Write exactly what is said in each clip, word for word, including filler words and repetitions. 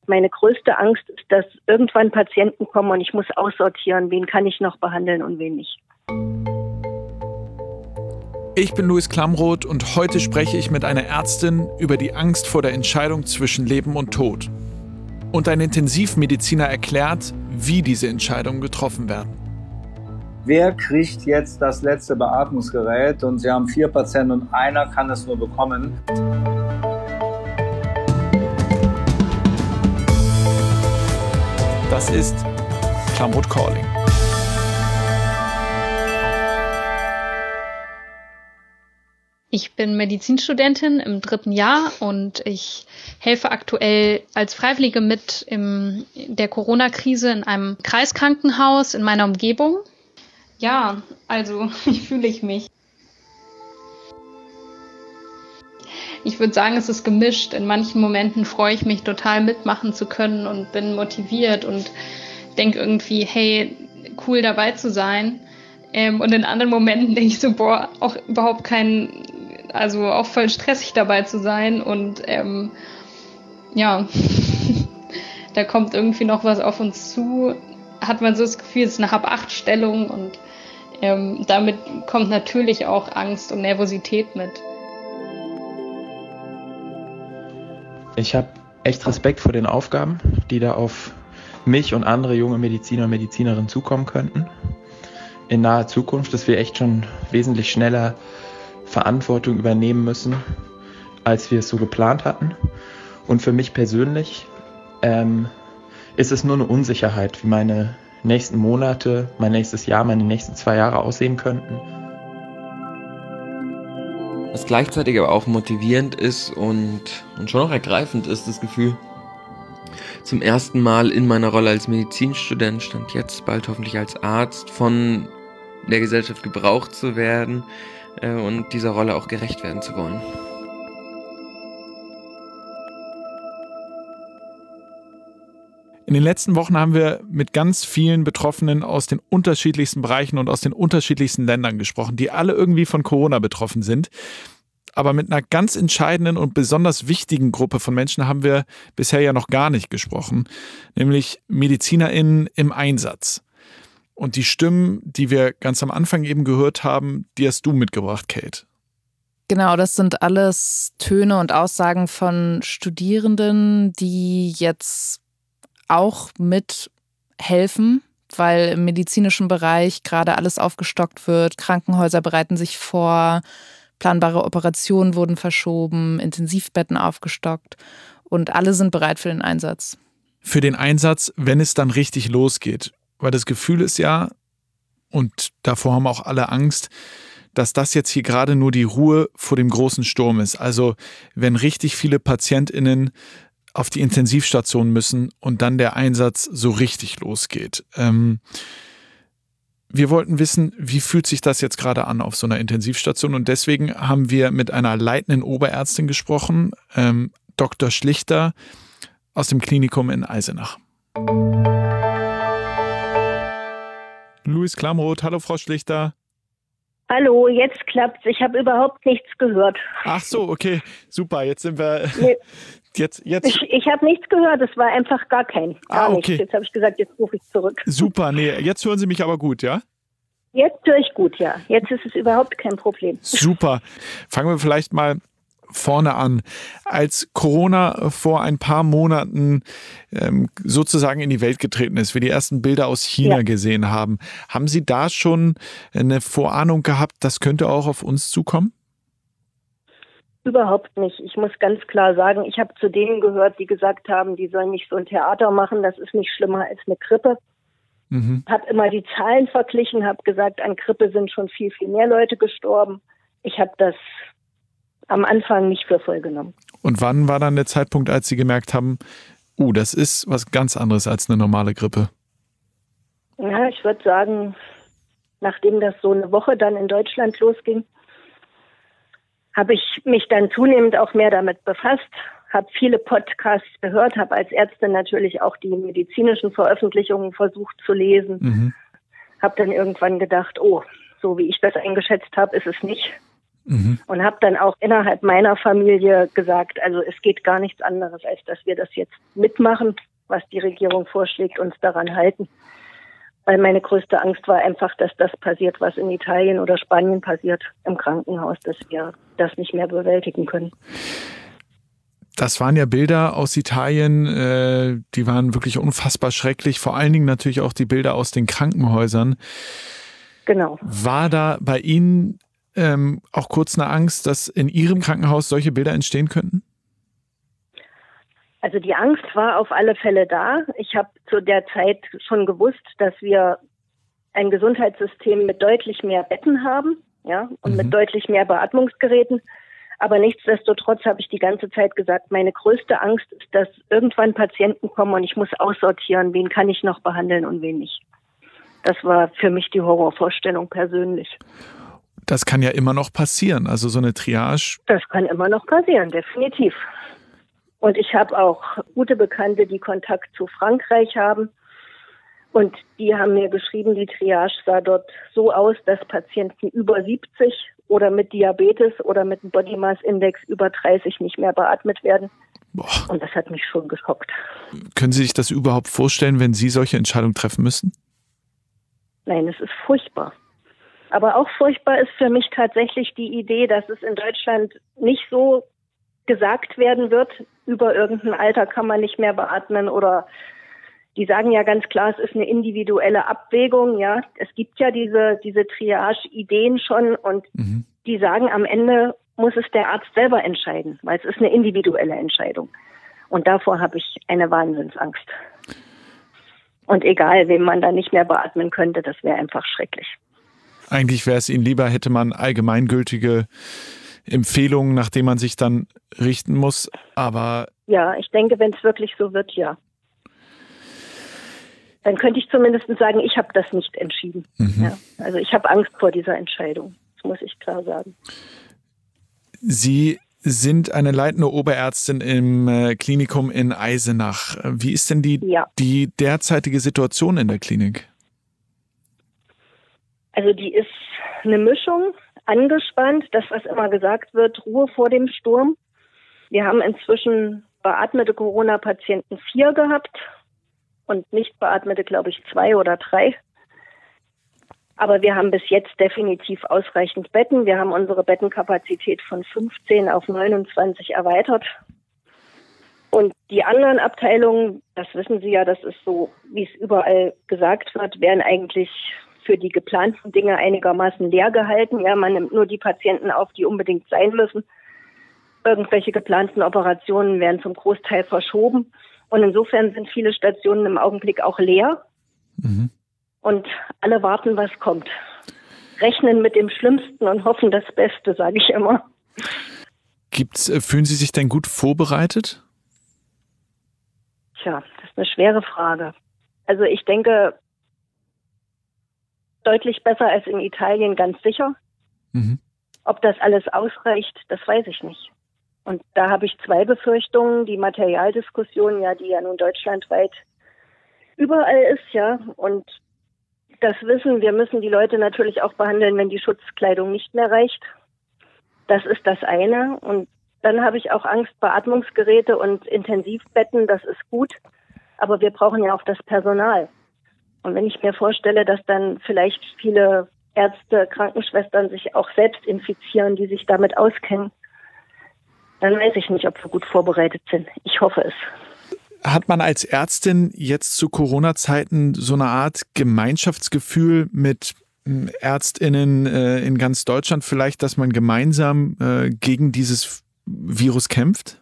Meine größte Angst ist, dass irgendwann Patienten kommen und ich muss aussortieren, wen kann ich noch behandeln und wen nicht. Ich bin Louis Klamroth und heute spreche ich mit einer Ärztin über die Angst vor der Entscheidung zwischen Leben und Tod. Und ein Intensivmediziner erklärt, wie diese Entscheidungen getroffen werden. Wer kriegt jetzt das letzte Beatmungsgerät? Und Sie haben vier Patienten und einer kann es nur bekommen. Das ist Klamroth Calling. Ich bin Medizinstudentin im dritten Jahr und ich helfe aktuell als Freiwillige mit in der Corona-Krise in einem Kreiskrankenhaus in meiner Umgebung. Ja, also wie fühle ich mich? Ich würde sagen, es ist gemischt. In manchen Momenten freue ich mich total mitmachen zu können und bin motiviert und denke irgendwie, hey, cool dabei zu sein. Ähm, und in anderen Momenten denke ich so, boah, auch überhaupt kein, also auch voll stressig dabei zu sein. Und ähm, ja, da kommt irgendwie noch was auf uns zu. Hat man so das Gefühl, es ist eine Hab-acht-Stellung und ähm, damit kommt natürlich auch Angst und Nervosität mit. Ich habe echt Respekt vor den Aufgaben, die da auf mich und andere junge Mediziner und Medizinerinnen zukommen könnten. In naher Zukunft, dass wir echt schon wesentlich schneller Verantwortung übernehmen müssen, als wir es so geplant hatten. Und für mich persönlich ähm, ist es nur eine Unsicherheit, wie meine nächsten Monate, mein nächstes Jahr, meine nächsten zwei Jahre aussehen könnten. Was gleichzeitig aber auch motivierend ist und, und schon auch ergreifend ist, das Gefühl, zum ersten Mal in meiner Rolle als Medizinstudent, stand jetzt bald hoffentlich als Arzt, von der Gesellschaft gebraucht zu werden äh, und dieser Rolle auch gerecht werden zu wollen. In den letzten Wochen haben wir mit ganz vielen Betroffenen aus den unterschiedlichsten Bereichen und aus den unterschiedlichsten Ländern gesprochen, die alle irgendwie von Corona betroffen sind. Aber mit einer ganz entscheidenden und besonders wichtigen Gruppe von Menschen haben wir bisher ja noch gar nicht gesprochen, nämlich MedizinerInnen im Einsatz. Und die Stimmen, die wir ganz am Anfang eben gehört haben, die hast du mitgebracht, Kate. Genau, das sind alles Töne und Aussagen von Studierenden, die jetzt auch mithelfen, weil im medizinischen Bereich gerade alles aufgestockt wird. Krankenhäuser bereiten sich vor, planbare Operationen wurden verschoben, Intensivbetten aufgestockt und alle sind bereit für den Einsatz. Für den Einsatz, wenn es dann richtig losgeht. Weil das Gefühl ist ja, und davor haben auch alle Angst, dass das jetzt hier gerade nur die Ruhe vor dem großen Sturm ist. Also wenn richtig viele PatientInnen auf die Intensivstation müssen und dann der Einsatz so richtig losgeht. Ähm, wir wollten wissen, wie fühlt sich das jetzt gerade an auf so einer Intensivstation, und deswegen haben wir mit einer leitenden Oberärztin gesprochen, ähm, Doktor Schlichter aus dem Klinikum in Eisenach. Louis Klamroth, hallo Frau Schlichter. Hallo, jetzt klappt's. Ich habe überhaupt nichts gehört. Ach so, okay, super. Jetzt sind wir. Nee. Jetzt, jetzt. Ich, ich habe nichts gehört. Es war einfach gar kein. Gar ah, okay. Nichts. Jetzt habe ich gesagt, jetzt rufe ich zurück. Super, nee, jetzt hören Sie mich aber gut, ja? Jetzt höre ich gut, ja. Jetzt ist es überhaupt kein Problem. Super. Fangen wir vielleicht mal vorne an. Als Corona vor ein paar Monaten ähm, sozusagen in die Welt getreten ist, wir die ersten Bilder aus China ja. gesehen haben, haben Sie da schon eine Vorahnung gehabt, das könnte auch auf uns zukommen? Überhaupt nicht. Ich muss ganz klar sagen, ich habe zu denen gehört, die gesagt haben, die sollen nicht so ein Theater machen, das ist nicht schlimmer als eine Grippe. Mhm. Habe immer die Zahlen verglichen, habe gesagt, an Grippe sind schon viel, viel mehr Leute gestorben. Ich habe das am Anfang nicht für voll genommen. Und wann war dann der Zeitpunkt, als Sie gemerkt haben, uh, das ist was ganz anderes als eine normale Grippe? Ja, ich würde sagen, nachdem das so eine Woche dann in Deutschland losging, habe ich mich dann zunehmend auch mehr damit befasst, habe viele Podcasts gehört, habe als Ärztin natürlich auch die medizinischen Veröffentlichungen versucht zu lesen. Mhm. Habe dann irgendwann gedacht, oh, so wie ich das eingeschätzt habe, ist es nicht. Mhm. Und habe dann auch innerhalb meiner Familie gesagt, also es geht gar nichts anderes, als dass wir das jetzt mitmachen, was die Regierung vorschlägt, uns daran halten. Weil meine größte Angst war einfach, dass das passiert, was in Italien oder Spanien passiert im Krankenhaus, dass wir das nicht mehr bewältigen können. Das waren ja Bilder aus Italien, äh, die waren wirklich unfassbar schrecklich. Vor allen Dingen natürlich auch die Bilder aus den Krankenhäusern. Genau. War da bei Ihnen ähm, auch kurz eine Angst, dass in Ihrem Krankenhaus solche Bilder entstehen könnten? Also die Angst war auf alle Fälle da. Ich habe zu der Zeit schon gewusst, dass wir ein Gesundheitssystem mit deutlich mehr Betten haben, ja, und mhm. mit deutlich mehr Beatmungsgeräten. Aber nichtsdestotrotz habe ich die ganze Zeit gesagt, meine größte Angst ist, dass irgendwann Patienten kommen und ich muss aussortieren, wen kann ich noch behandeln und wen nicht. Das war für mich die Horrorvorstellung persönlich. Das kann ja immer noch passieren, also so eine Triage. Das kann immer noch passieren, definitiv. Und ich habe auch gute Bekannte, die Kontakt zu Frankreich haben. Und die haben mir geschrieben, die Triage sah dort so aus, dass Patienten über siebzig oder mit Diabetes oder mit einem Body Mass Index über dreißig nicht mehr beatmet werden. Boah. Und das hat mich schon geschockt. Können Sie sich das überhaupt vorstellen, wenn Sie solche Entscheidungen treffen müssen? Nein, es ist furchtbar. Aber auch furchtbar ist für mich tatsächlich die Idee, dass es in Deutschland nicht so gesagt werden wird, über irgendein Alter kann man nicht mehr beatmen oder die sagen ja ganz klar, es ist eine individuelle Abwägung, ja. Es gibt ja diese, diese Triage-Ideen schon und mhm. die sagen, am Ende muss es der Arzt selber entscheiden, weil es ist eine individuelle Entscheidung. Und davor habe ich eine Wahnsinnsangst. Und egal, wem man da nicht mehr beatmen könnte, das wäre einfach schrecklich. Eigentlich wäre es Ihnen lieber, hätte man allgemeingültige Empfehlungen, nach denen man sich dann richten muss, aber... Ja, ich denke, wenn es wirklich so wird, ja. Dann könnte ich zumindest sagen, ich habe das nicht entschieden. Mhm. Ja, also ich habe Angst vor dieser Entscheidung, das muss ich klar sagen. Sie sind eine leitende Oberärztin im äh, Klinikum in Eisenach. Wie ist denn die, ja. die derzeitige Situation in der Klinik? Also die ist eine Mischung, angespannt, das, was immer gesagt wird, Ruhe vor dem Sturm. Wir haben inzwischen beatmete Corona-Patienten vier gehabt und nicht beatmete, glaube ich, zwei oder drei. Aber wir haben bis jetzt definitiv ausreichend Betten. Wir haben unsere Bettenkapazität von fünfzehn auf neunundzwanzig erweitert. Und die anderen Abteilungen, das wissen Sie ja, das ist so, wie es überall gesagt wird, werden eigentlich für die geplanten Dinge einigermaßen leer gehalten. Ja, man nimmt nur die Patienten auf, die unbedingt sein müssen. Irgendwelche geplanten Operationen werden zum Großteil verschoben. Und insofern sind viele Stationen im Augenblick auch leer. Mhm. Und alle warten, was kommt. Rechnen mit dem Schlimmsten und hoffen das Beste, sage ich immer. Gibt's, fühlen Sie sich denn gut vorbereitet? Tja, das ist eine schwere Frage. Also ich denke, deutlich besser als in Italien, ganz sicher. Mhm. Ob das alles ausreicht, das weiß ich nicht. Und da habe ich zwei Befürchtungen. Die Materialdiskussion, ja, die ja nun deutschlandweit überall ist, ja. Und das Wissen, wir müssen die Leute natürlich auch behandeln, wenn die Schutzkleidung nicht mehr reicht. Das ist das eine. Und dann habe ich auch Angst, Beatmungsgeräte und Intensivbetten, das ist gut. Aber wir brauchen ja auch das Personal. Und wenn ich mir vorstelle, dass dann vielleicht viele Ärzte, Krankenschwestern sich auch selbst infizieren, die sich damit auskennen, dann weiß ich nicht, ob wir gut vorbereitet sind. Ich hoffe es. Hat man als Ärztin jetzt zu Corona-Zeiten so eine Art Gemeinschaftsgefühl mit ÄrztInnen äh, in ganz Deutschland vielleicht, dass man gemeinsam äh, gegen dieses Virus kämpft?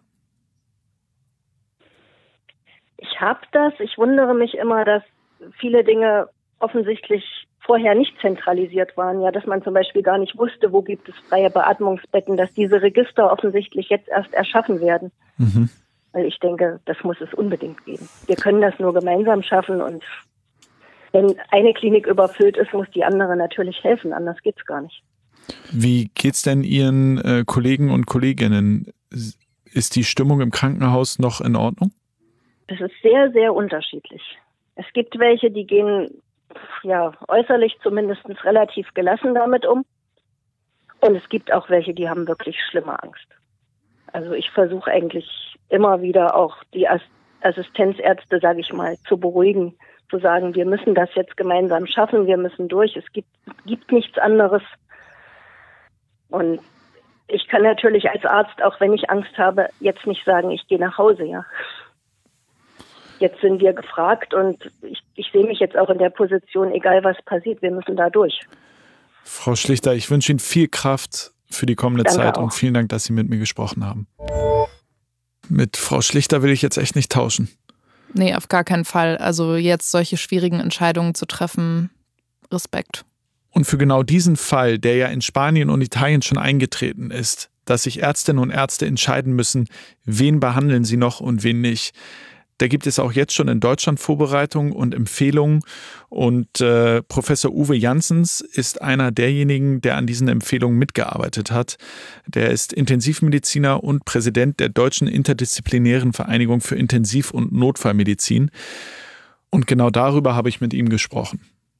Ich habe das. Ich wundere mich immer, dass viele Dinge offensichtlich vorher nicht zentralisiert waren. Ja, dass man zum Beispiel gar nicht wusste, wo gibt es freie Beatmungsbetten, dass diese Register offensichtlich jetzt erst erschaffen werden. Mhm. Weil ich denke, das muss es unbedingt geben. Wir können das nur gemeinsam schaffen und wenn eine Klinik überfüllt ist, muss die andere natürlich helfen, anders geht's gar nicht. Wie geht's denn Ihren äh, Kollegen und Kolleginnen? Ist die Stimmung im Krankenhaus noch in Ordnung? Es ist sehr, sehr unterschiedlich. Es gibt welche, die gehen ja äußerlich zumindest relativ gelassen damit um. Und es gibt auch welche, die haben wirklich schlimme Angst. Also ich versuche eigentlich immer wieder auch die As- Assistenzärzte, sage ich mal, zu beruhigen, zu sagen, wir müssen das jetzt gemeinsam schaffen, wir müssen durch, es gibt, gibt nichts anderes. Und ich kann natürlich als Arzt, auch wenn ich Angst habe, jetzt nicht sagen, ich gehe nach Hause, ja. Jetzt sind wir gefragt und ich, ich sehe mich jetzt auch in der Position, egal was passiert, wir müssen da durch. Frau Schlichter, ich wünsche Ihnen viel Kraft für die kommende Danke Zeit auch. und vielen Dank, dass Sie mit mir gesprochen haben. Mit Frau Schlichter will ich jetzt echt nicht tauschen. Nee, auf gar keinen Fall. Also jetzt solche schwierigen Entscheidungen zu treffen, Respekt. Und für genau diesen Fall, der ja in Spanien und Italien schon eingetreten ist, dass sich Ärztinnen und Ärzte entscheiden müssen, wen behandeln sie noch und wen nicht. Da gibt es auch jetzt schon in Deutschland Vorbereitungen und Empfehlungen. Und äh, Professor Uwe Janssens ist einer derjenigen, der an diesen Empfehlungen mitgearbeitet hat. Der ist Intensivmediziner und Präsident der Deutschen Interdisziplinären Vereinigung für Intensiv- und Notfallmedizin. Und genau darüber habe ich mit ihm gesprochen.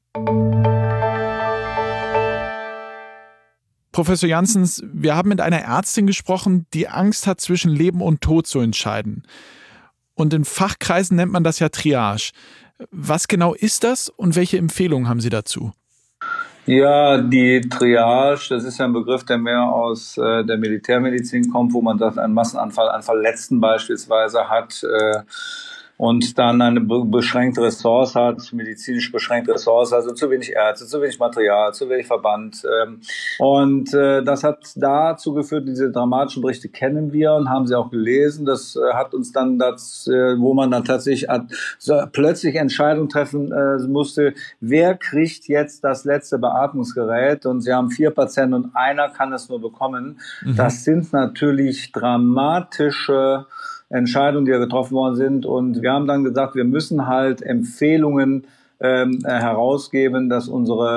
Professor Janssens, wir haben mit einer Ärztin gesprochen, die Angst hat, zwischen Leben und Tod zu entscheiden. Und in Fachkreisen nennt man das ja Triage. Was genau ist das und welche Empfehlungen haben Sie dazu? Ja, die Triage, das ist ja ein Begriff, der mehr aus äh, der Militärmedizin kommt, wo man sagt, einen Massenanfall an Verletzten beispielsweise hat äh, und dann eine be- beschränkte Ressource hat, medizinisch beschränkte Ressource, also zu wenig Ärzte, zu wenig Material, zu wenig Verband. Ähm, und äh, das hat dazu geführt, diese dramatischen Berichte kennen wir und haben sie auch gelesen. Das äh, hat uns dann, das, äh, wo man dann tatsächlich hat, so plötzlich Entscheidungen treffen äh, musste, wer kriegt jetzt das letzte Beatmungsgerät? Und sie haben vier Patienten und einer kann es nur bekommen. Mhm. Das sind natürlich dramatische Entscheidungen, die ja getroffen worden sind. Und wir haben dann gesagt, wir müssen halt Empfehlungen ähm, herausgeben, dass unsere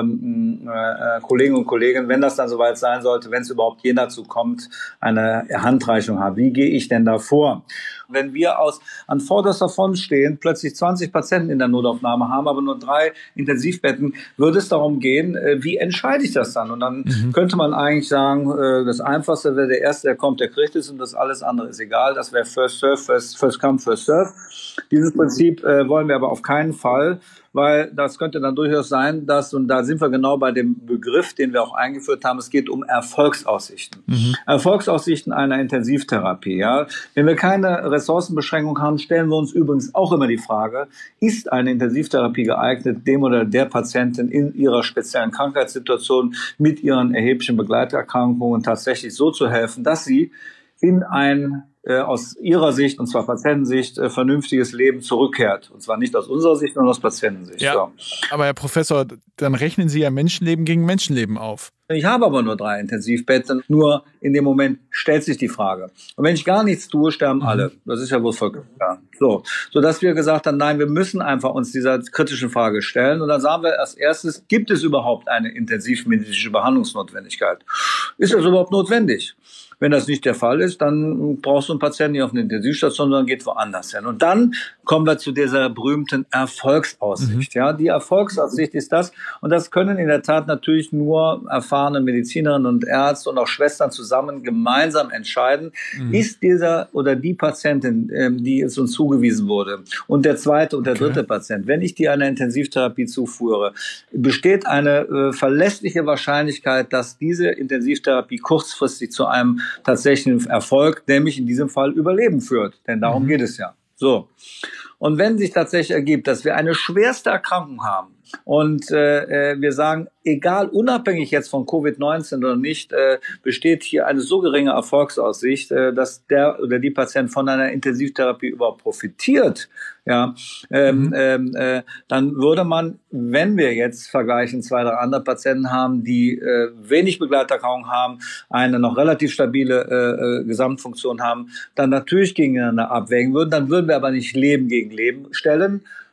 äh, Kollegen und Kollegen, wenn das dann soweit sein sollte, wenn es überhaupt je dazu kommt, eine Handreichung haben. Wie gehe ich denn da vor? Wenn wir aus an vorderster Front stehen, plötzlich zwanzig Patienten in der Notaufnahme haben, aber nur drei Intensivbetten, würde es darum gehen, äh, wie entscheide ich das dann? Und dann mhm. könnte man eigentlich sagen, äh, das Einfachste wäre der Erste, der kommt, der kriegt es und das alles andere ist egal. Das wäre First Serve, First, first Come, First Serve. Dieses Prinzip äh, wollen wir aber auf keinen Fall, weil das könnte dann durchaus sein, dass, und da sind wir genau bei dem Begriff, den wir auch eingeführt haben, es geht um Erfolgsaussichten. Mhm. Erfolgsaussichten einer Intensivtherapie. Ja. Wenn wir keine Ressourcenbeschränkung haben, stellen wir uns übrigens auch immer die Frage, ist eine Intensivtherapie geeignet, dem oder der Patientin in ihrer speziellen Krankheitssituation mit ihren erheblichen Begleiterkrankungen tatsächlich so zu helfen, dass sie in ein äh, aus ihrer Sicht, und zwar Patientensicht, äh, vernünftiges Leben zurückkehrt. Und zwar nicht aus unserer Sicht, sondern aus Patientensicht. Ja, so. Aber Herr Professor, dann rechnen Sie ja Menschenleben gegen Menschenleben auf. Ich habe aber nur drei Intensivbetten. Nur in dem Moment stellt sich die Frage. Und wenn ich gar nichts tue, sterben mhm. alle. Das ist ja wohl vollkommen klar. So, sodass wir gesagt haben, nein, wir müssen einfach uns dieser kritischen Frage stellen. Und dann sagen wir als erstes, gibt es überhaupt eine intensivmedizinische Behandlungsnotwendigkeit? Ist das überhaupt notwendig? Wenn das nicht der Fall ist, dann brauchst du einen Patienten nicht auf eine Intensivstation, sondern geht woanders hin. Und dann kommen wir zu dieser berühmten Erfolgsaussicht. Mhm. Ja, die Erfolgsaussicht ist das, und das können in der Tat natürlich nur erfahrene Medizinerinnen und Ärzte und auch Schwestern zusammen gemeinsam entscheiden, mhm. ist dieser oder die Patientin, die es uns zugewiesen wurde, und der zweite und der okay. dritte Patient, wenn ich die einer Intensivtherapie zuführe, besteht eine äh, verlässliche Wahrscheinlichkeit, dass diese Intensivtherapie kurzfristig zu einem tatsächlichen Erfolg, nämlich in diesem Fall Überleben führt. Denn darum mhm. geht es ja. So. Und wenn sich tatsächlich ergibt, dass wir eine schwerste Erkrankung haben und äh, wir sagen, egal, unabhängig jetzt von Covid neunzehn oder nicht, äh, besteht hier eine so geringe Erfolgsaussicht, äh, dass der oder die Patient von einer Intensivtherapie überhaupt profitiert, ja, ähm, mhm. ähm, äh, dann würde man, wenn wir jetzt vergleichen, zwei, drei andere Patienten haben, die äh, wenig Begleiterkrankung haben, eine noch relativ stabile äh, äh, Gesamtfunktion haben, dann natürlich gegeneinander abwägen würden. Dann würden wir aber nicht Leben gegen Leben stellen,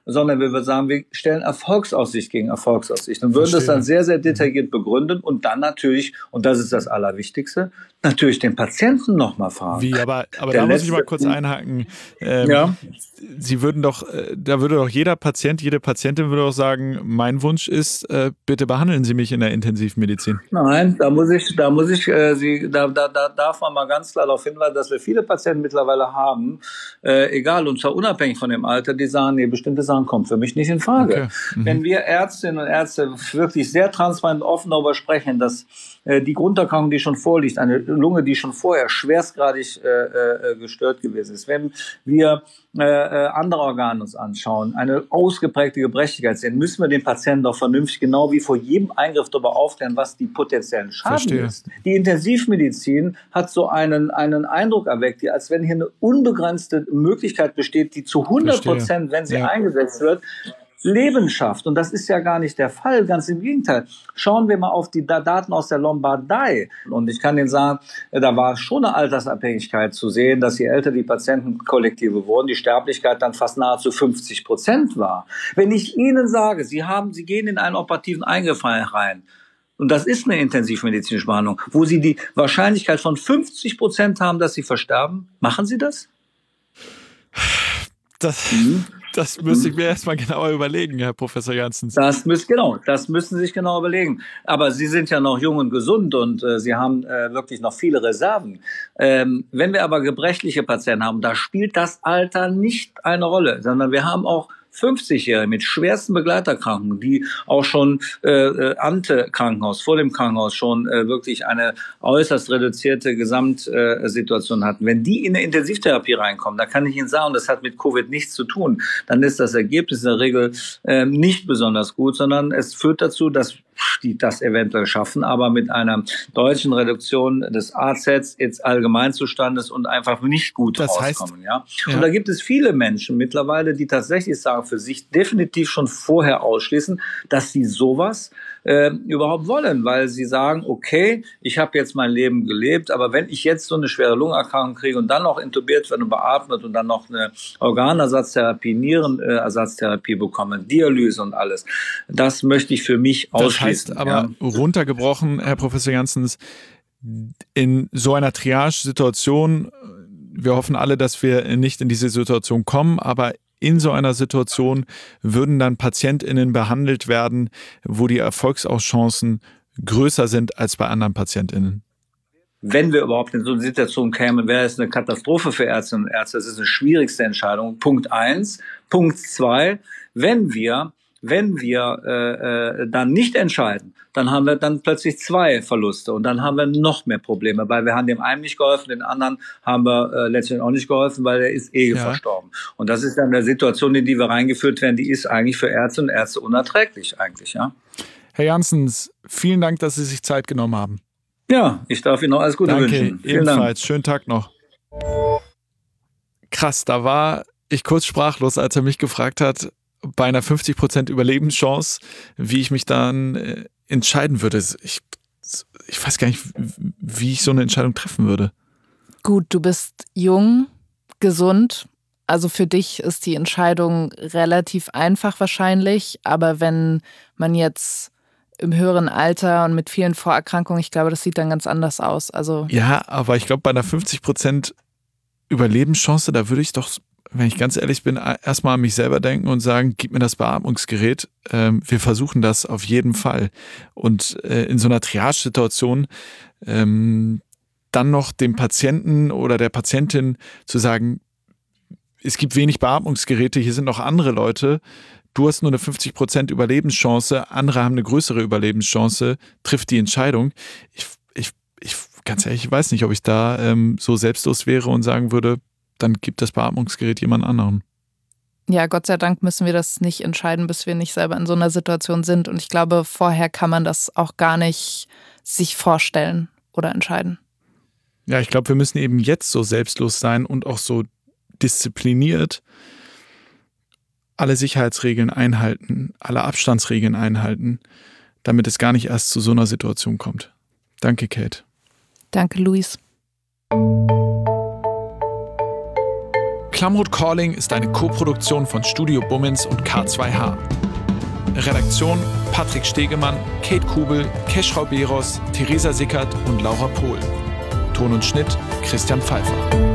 sondern wir würden sagen, wir stellen Erfolgsaussicht gegen Erfolgsaussicht und würden Verstehe. Das dann sehr, sehr detailliert begründen und dann natürlich, und das ist das Allerwichtigste, natürlich den Patienten nochmal fragen. Wie, aber, aber da muss ich mal kurz einhaken. Ähm, ja. Sie würden doch, da würde doch jeder Patient, jede Patientin würde doch sagen, mein Wunsch ist, äh, bitte behandeln Sie mich in der Intensivmedizin. Nein, da muss ich, da muss ich, äh, Sie, da, da, da darf man mal ganz klar darauf hinweisen, dass wir viele Patienten mittlerweile haben, äh, egal, und zwar unabhängig von dem Alter, die sagen, nee, bestimmte Sachen kommen für mich nicht in Frage. Okay. Mhm. Wenn wir Ärztinnen und Ärzte wirklich sehr transparent und offen darüber sprechen, dass äh, die Grunderkrankung, die schon vorliegt, eine Lunge, die schon vorher schwerstgradig äh, äh, gestört gewesen ist, wenn wir äh, äh, andere Organe uns anschauen, eine ausgeprägte Gebrechlichkeit sehen, müssen wir den Patienten doch vernünftig, genau wie vor jedem Eingriff darüber aufklären, was die potenziellen Schaden Verstehe. Ist. Die Intensivmedizin hat so einen, einen Eindruck erweckt, als wenn hier eine unbegrenzte Möglichkeit besteht, die zu hundert Prozent, wenn sie ja. eingesetzt wird, Leben schafft. Und das ist ja gar nicht der Fall, ganz im Gegenteil. Schauen wir mal auf die Daten aus der Lombardei. Und ich kann Ihnen sagen, da war schon eine Altersabhängigkeit zu sehen, dass je älter die Patientenkollektive wurden, die Sterblichkeit dann fast nahezu fünfzig Prozent war. Wenn ich Ihnen sage, Sie haben, Sie gehen in einen operativen Eingriff rein, und das ist eine intensivmedizinische Behandlung, wo Sie die Wahrscheinlichkeit von fünfzig Prozent haben, dass Sie versterben, machen Sie das? Das... Mhm. Das müsste ich mir erstmal genauer überlegen, Herr Professor Janssens. Das müssen, genau, das müssen Sie sich genau überlegen. Aber Sie sind ja noch jung und gesund und äh, Sie haben äh, wirklich noch viele Reserven. Ähm, wenn wir aber gebrechliche Patienten haben, da spielt das Alter nicht eine Rolle, sondern wir haben auch fünfzigjährige mit schwersten Begleiterkrankungen, die auch schon äh, ante Krankenhaus, vor dem Krankenhaus schon äh, wirklich eine äußerst reduzierte Gesamtsituation äh, hatten. Wenn die in eine Intensivtherapie reinkommen, da kann ich Ihnen sagen, das hat mit Covid nichts zu tun, dann ist das Ergebnis in der Regel äh, nicht besonders gut, sondern es führt dazu, dass die das eventuell schaffen, aber mit einer deutlichen Reduktion des A Z ins Allgemeinzustandes und einfach nicht gut das rauskommen. Heißt, ja? ja. Und da gibt es viele Menschen mittlerweile, die tatsächlich sagen, für sich definitiv schon vorher ausschließen, dass sie sowas äh, überhaupt wollen, weil sie sagen, okay, ich habe jetzt mein Leben gelebt, aber wenn ich jetzt so eine schwere Lungenerkrankung kriege und dann noch intubiert werde und beatmet und dann noch eine Organersatztherapie, Nierenersatztherapie bekomme, Dialyse und alles, das möchte ich für mich ausschließen. Das heißt aber ja. runtergebrochen, Herr Professor Janssens, in so einer Triage-Situation, wir hoffen alle, dass wir nicht in diese Situation kommen, aber in so einer Situation würden dann PatientInnen behandelt werden, wo die Erfolgschancen größer sind als bei anderen PatientInnen? Wenn wir überhaupt in so eine Situation kämen, wäre es eine Katastrophe für Ärztinnen und Ärzte. Das ist eine schwierigste Entscheidung. Punkt eins. Punkt zwei, wenn wir Wenn wir äh, äh, dann nicht entscheiden, dann haben wir dann plötzlich zwei Verluste und dann haben wir noch mehr Probleme, weil wir haben dem einen nicht geholfen, den anderen haben wir äh, letztendlich auch nicht geholfen, weil er ist eh ja. verstorben. Und das ist dann eine Situation, in die wir reingeführt werden, die ist eigentlich für Ärzte und Ärzte unerträglich eigentlich, ja. Herr Janssens, vielen Dank, dass Sie sich Zeit genommen haben. Ja, ich darf Ihnen noch alles Gute Danke, wünschen. Vielen ebenfalls. Dank. Schönen Tag noch. Krass, da war ich kurz sprachlos, als er mich gefragt hat, bei einer fünfzig Prozent Überlebenschance, wie ich mich dann äh, entscheiden würde. Ich, ich weiß gar nicht, wie ich so eine Entscheidung treffen würde. Gut, du bist jung, gesund. Also für dich ist die Entscheidung relativ einfach wahrscheinlich. Aber wenn man jetzt im höheren Alter und mit vielen Vorerkrankungen, ich glaube, das sieht dann ganz anders aus. Also ja, aber ich glaube, bei einer fünfzig Prozent Überlebenschance, da würde ich doch, wenn ich ganz ehrlich bin, erstmal an mich selber denken und sagen, gib mir das Beatmungsgerät, ähm, wir versuchen das auf jeden Fall. Und äh, in so einer Triage-Situation ähm, dann noch dem Patienten oder der Patientin zu sagen, es gibt wenig Beatmungsgeräte, hier sind noch andere Leute, du hast nur eine fünfzig Prozent Überlebenschance, andere haben eine größere Überlebenschance, trifft die Entscheidung. Ich, ich, ich ganz ehrlich, ich weiß nicht, ob ich da ähm, so selbstlos wäre und sagen würde, dann gibt das Beatmungsgerät jemand anderen. Ja, Gott sei Dank müssen wir das nicht entscheiden, bis wir nicht selber in so einer Situation sind. Und ich glaube, vorher kann man das auch gar nicht sich vorstellen oder entscheiden. Ja, ich glaube, wir müssen eben jetzt so selbstlos sein und auch so diszipliniert alle Sicherheitsregeln einhalten, alle Abstandsregeln einhalten, damit es gar nicht erst zu so einer Situation kommt. Danke, Kate. Danke, Luis. Klamroth Calling ist eine Koproduktion von Studio Bummins und K zwei H. Redaktion Patrick Stegemann, Kate Kubel, Keschrau Beros, Theresa Sickert und Laura Pohl. Ton und Schnitt Christian Pfeiffer.